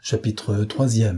Chapitre 3.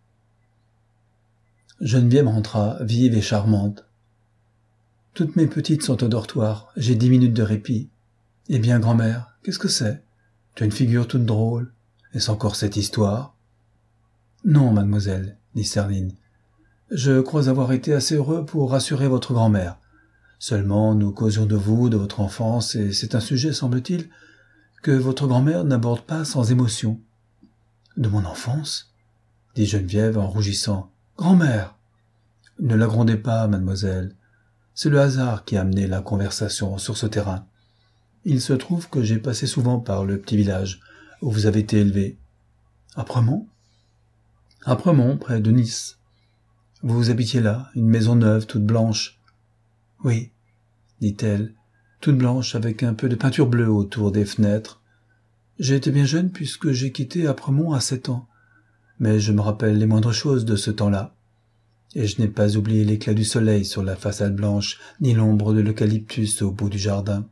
Geneviève rentra, vive et charmante. Toutes mes petites sont au dortoir, j'ai 10 minutes de répit. Eh bien, grand-mère, qu'est-ce que c'est? Tu as une figure toute drôle. Est-ce encore cette histoire? Non, mademoiselle, dit Serline. Je crois avoir été assez heureux pour rassurer votre grand-mère. Seulement, nous causions de vous, de votre enfance, et c'est un sujet, semble-t-il, que votre grand-mère n'aborde pas sans émotion. De mon enfance? Dit Geneviève en rougissant. Grand-mère! Ne la grondez pas, mademoiselle. C'est le hasard qui a amené la conversation sur ce terrain. Il se trouve que j'ai passé souvent par le petit village où vous avez été élevé. À Premont? À Premont, près de Nice. Vous habitiez là, une maison neuve, toute blanche. Oui, dit-elle, toute blanche avec un peu de peinture bleue autour des fenêtres. J'ai été bien jeune puisque j'ai quitté Apremont à 7 ans, mais je me rappelle les moindres choses de ce temps-là. Et je n'ai pas oublié l'éclat du soleil sur la façade blanche, ni l'ombre de l'eucalyptus au bout du jardin.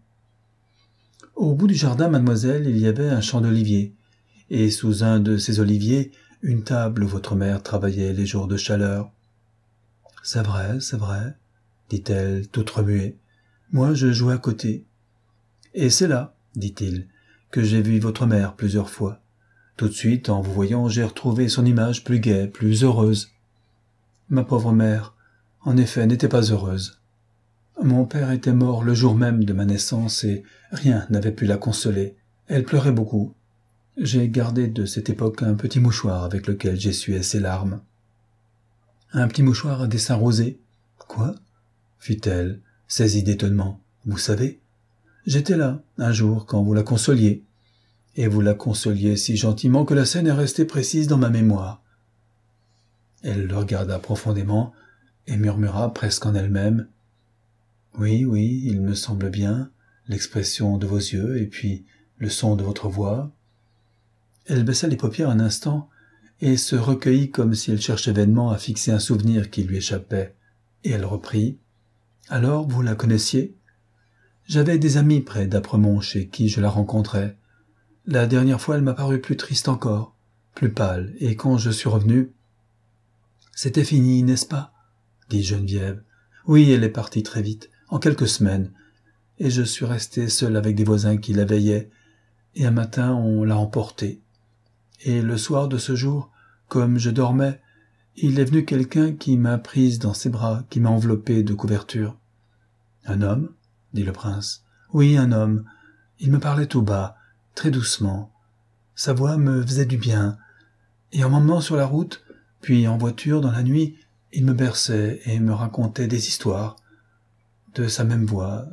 Au bout du jardin, mademoiselle, il y avait un champ d'oliviers, et sous un de ces oliviers, une table où votre mère travaillait les jours de chaleur. C'est vrai, dit-elle, toute remuée. Moi, je jouais à côté. Et c'est là, dit-il, que j'ai vu votre mère plusieurs fois. Tout de suite, en vous voyant, j'ai retrouvé son image plus gaie, plus heureuse. Ma pauvre mère, en effet, n'était pas heureuse. Mon père était mort le jour même de ma naissance et rien n'avait pu la consoler. Elle pleurait beaucoup. J'ai gardé de cette époque un petit mouchoir avec lequel j'essuyais ses larmes. Un petit mouchoir à dessin rosé. Quoi? Fit-elle, saisie d'étonnement. Vous savez? J'étais là, un jour, quand vous la consoliez. Et vous la consoliez si gentiment que la scène est restée précise dans ma mémoire. Elle le regarda profondément et murmura presque en elle-même. Oui, il me semble bien, l'expression de vos yeux et puis le son de votre voix. Elle baissa les paupières un instant et se recueillit comme si elle cherchait vainement à fixer un souvenir qui lui échappait. Et elle reprit. Alors, vous la connaissiez? J'avais des amis près d'Apremont chez qui je la rencontrais. La dernière fois, elle m'a paru plus triste encore, plus pâle, et quand je suis revenu... C'était fini, n'est-ce pas? Dit Geneviève. Oui, elle est partie très vite, en quelques semaines, et je suis resté seul avec des voisins qui la veillaient, et un matin on l'a emportée. Et le soir de ce jour, comme je dormais, il est venu quelqu'un qui m'a prise dans ses bras, qui m'a enveloppée de couverture. Un homme? Dit le prince. Oui, un homme. Il me parlait tout bas, très doucement. Sa voix me faisait du bien, et en m'emmenant sur la route, puis en voiture dans la nuit, il me berçait et me racontait des histoires. De sa même voix.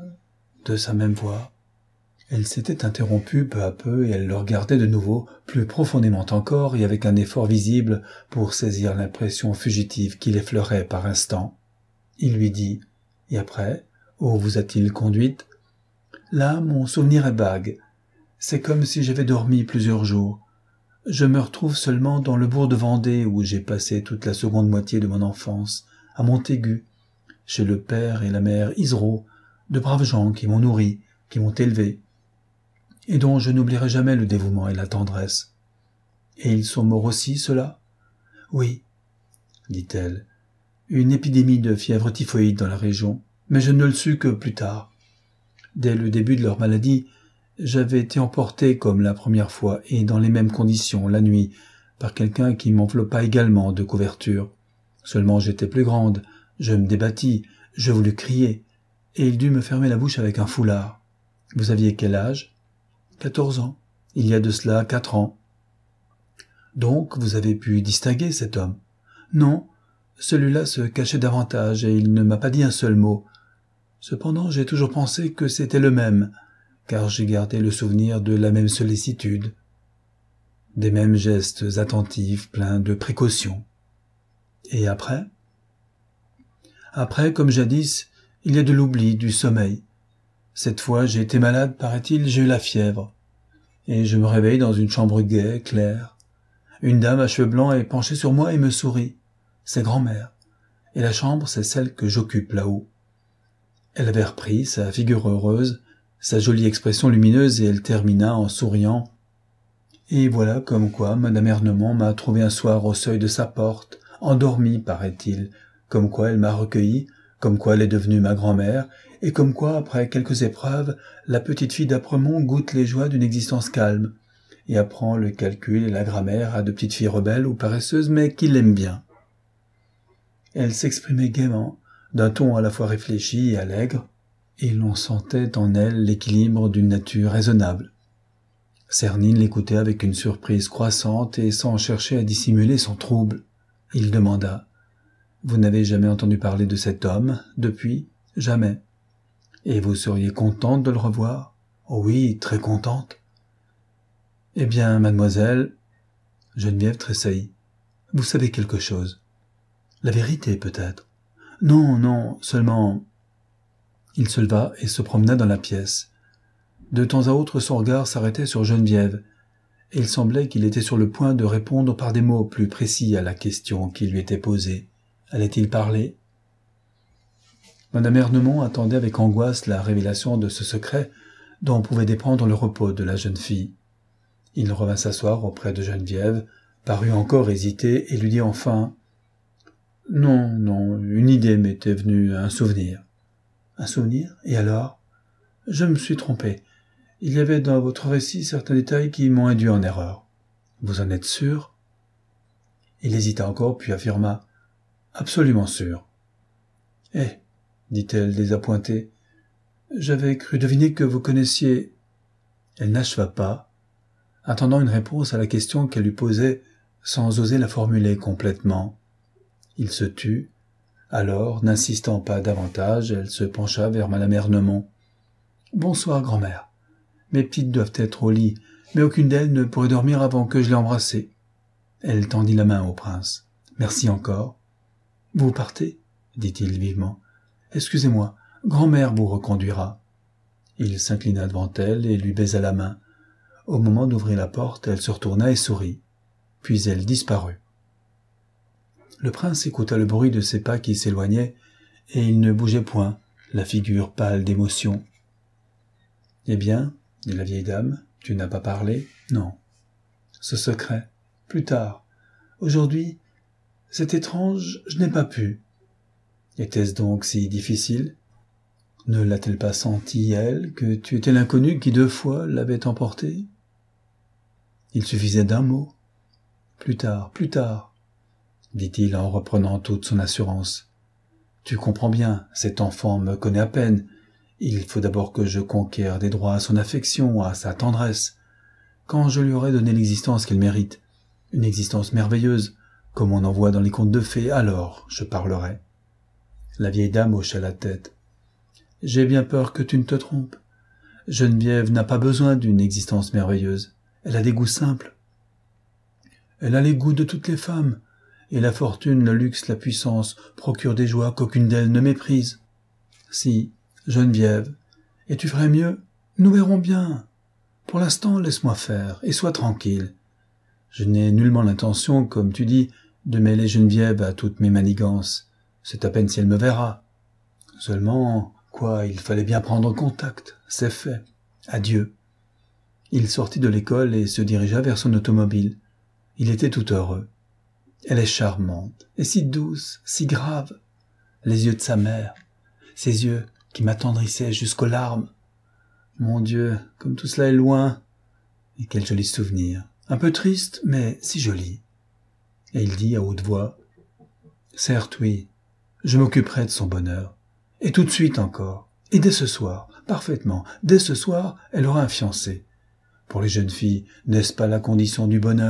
Elle s'était interrompue peu à peu et elle le regardait de nouveau, plus profondément encore et avec un effort visible pour saisir l'impression fugitive qui l'effleurait par instants. Il lui dit « Et après, où vous a-t-il conduite ?»« Là, mon souvenir est vague. C'est comme si j'avais dormi plusieurs jours. Je me retrouve seulement dans le bourg de Vendée où j'ai passé toute la seconde moitié de mon enfance, à Montaigu, chez le père et la mère Isereau, de braves gens qui m'ont nourri, qui m'ont élevé, et dont je n'oublierai jamais le dévouement et la tendresse. Et ils sont morts aussi, ceux-là? Oui, dit-elle. Une épidémie de fièvre typhoïde dans la région, mais je ne le sus que plus tard. Dès le début de leur maladie, j'avais été emporté comme la première fois et dans les mêmes conditions, la nuit, par quelqu'un qui m'enveloppa également de couverture. Seulement j'étais plus grande, je me débattis, je voulus crier, et il dut me fermer la bouche avec un foulard. Vous aviez quel âge? 14 ans. Il y a de cela 4 ans. Donc vous avez pu distinguer cet homme? Non, celui-là se cachait davantage et il ne m'a pas dit un seul mot. Cependant, j'ai toujours pensé que c'était le même, car j'ai gardé le souvenir de la même sollicitude, des mêmes gestes attentifs, pleins de précautions. Et après? Après, comme jadis, il y a de l'oubli, du sommeil. Cette fois, j'ai été malade, paraît-il, j'ai eu la fièvre. Et je me réveille dans une chambre gaie, claire. Une dame à cheveux blancs est penchée sur moi et me sourit. C'est grand-mère. Et la chambre, c'est celle que j'occupe là-haut. Elle avait repris sa figure heureuse, sa jolie expression lumineuse et elle termina en souriant. Et voilà comme quoi Madame Ernemont m'a trouvé un soir au seuil de sa porte, endormie, paraît-il, comme quoi elle m'a recueilli, comme quoi elle est devenue ma grand-mère, et comme quoi, après quelques épreuves, la petite fille d'Apremont goûte les joies d'une existence calme, et apprend le calcul et la grammaire à de petites filles rebelles ou paresseuses, mais qui l'aiment bien. Elle s'exprimait gaiement, d'un ton à la fois réfléchi et allègre, et l'on sentait en elle l'équilibre d'une nature raisonnable. Cernine l'écoutait avec une surprise croissante et sans chercher à dissimuler son trouble. Il demanda « Vous n'avez jamais entendu parler de cet homme depuis ? Jamais. Et vous seriez contente de le revoir ? Oh oui, très contente. Eh bien, mademoiselle, Geneviève tressaillit. Vous savez quelque chose ? La vérité, peut-être ? Non, non, seulement... Il se leva et se promena dans la pièce. De temps à autre, son regard s'arrêtait sur Geneviève, et il semblait qu'il était sur le point de répondre par des mots plus précis à la question qui lui était posée. Allait-il parler ? Madame Ernemont attendait avec angoisse la révélation de ce secret dont pouvait dépendre le repos de la jeune fille. Il revint s'asseoir auprès de Geneviève, parut encore hésiter et lui dit enfin « Non, non, une idée m'était venue, un souvenir. »« Un souvenir ? Et alors ? » ?»« Je me suis trompé. Il y avait dans votre récit certains détails qui m'ont induit en erreur. »« Vous en êtes sûr ? » Il hésita encore, puis affirma « Absolument sûr. »« Eh !» dit-elle désappointée. « J'avais cru deviner que vous connaissiez... » Elle n'acheva pas, attendant une réponse à la question qu'elle lui posait sans oser la formuler complètement. Il se tut. Alors, n'insistant pas davantage, elle se pencha vers Madame Ernemont. « Bonsoir, grand-mère. Mes petites doivent être au lit, mais aucune d'elles ne pourrait dormir avant que je l'ai embrassée. » Elle tendit la main au prince. « Merci encore. »« Vous partez ?» dit-il vivement. « Excusez-moi, grand-mère vous reconduira. » Il s'inclina devant elle et lui baisa la main. Au moment d'ouvrir la porte, elle se retourna et sourit. Puis elle disparut. Le prince écouta le bruit de ses pas qui s'éloignaient, et il ne bougeait point, la figure pâle d'émotion. « Eh bien, dit la vieille dame, tu n'as pas parlé ? Non. Ce secret, plus tard. Aujourd'hui, c'est étrange, je n'ai pas pu. Était-ce donc si difficile ? Ne l'a-t-elle pas senti, elle, que tu étais l'inconnu qui 2 fois l'avait emporté ? Il suffisait d'un mot. Plus tard, dit-il en reprenant toute son assurance. Tu comprends bien, cet enfant me connaît à peine. Il faut d'abord que je conquière des droits à son affection, à sa tendresse. Quand je lui aurai donné l'existence qu'elle mérite, une existence merveilleuse, comme on en voit dans les contes de fées, alors je parlerai. La vieille dame hocha la tête. J'ai bien peur que tu ne te trompes. Geneviève n'a pas besoin d'une existence merveilleuse. Elle a des goûts simples. Elle a les goûts de toutes les femmes, et la fortune, le luxe, la puissance procurent des joies qu'aucune d'elles ne méprise. Si, Geneviève, et tu ferais mieux, nous verrons bien. Pour l'instant, laisse-moi faire, et sois tranquille. Je n'ai nullement l'intention, comme tu dis, de mêler Geneviève à toutes mes manigances. C'est à peine si elle me verra. Seulement, quoi, il fallait bien prendre contact, c'est fait. Adieu. Il sortit de l'école et se dirigea vers son automobile. Il était tout heureux. Elle est charmante, et si douce, si grave. Les yeux de sa mère, ses yeux qui m'attendrissaient jusqu'aux larmes. Mon Dieu, comme tout cela est loin. Et quel joli souvenir. Un peu triste, mais si joli. Et il dit à haute voix, « Certes, oui, je m'occuperai de son bonheur. Et tout de suite encore. Et dès ce soir, parfaitement, dès ce soir, elle aura un fiancé. Pour les jeunes filles, n'est-ce pas la condition du bonheur ?